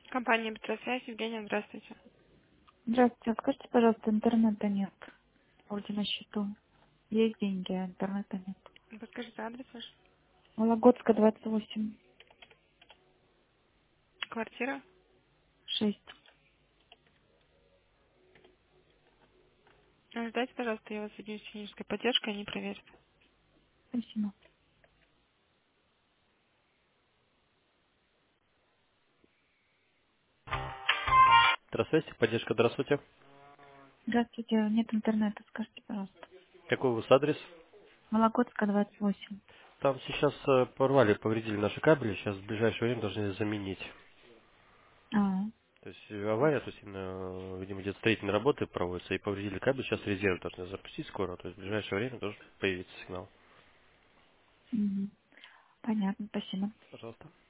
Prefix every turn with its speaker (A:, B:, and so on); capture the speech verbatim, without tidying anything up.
A: Компания Бетросвязь, Евгения, здравствуйте.
B: Здравствуйте. А скажите, пожалуйста, интернета нет. Вроде на счету. Есть деньги, а интернета нет.
A: Подскажите адрес ваш.
B: Вологодская, двадцать восемь,
A: Квартира.
B: шесть.
A: А, Ждайте, пожалуйста, я вас соединю с технической поддержкой, они проверят.
B: Спасибо.
C: Здравствуйте, поддержка, здравствуйте.
B: Здравствуйте. Нет интернета, скажите, пожалуйста.
C: Какой у вас адрес?
B: Вологодская, двадцать восемь.
C: Там сейчас э, порвали, повредили наши кабели, сейчас в ближайшее время должны заменить.
B: А,
C: То есть э, авария, то есть именно, э, видимо, где-то строительные работы проводятся и повредили кабель, сейчас резерв должны запустить скоро, то есть в ближайшее время должен появиться сигнал.
B: угу. Понятно, спасибо.
C: Пожалуйста.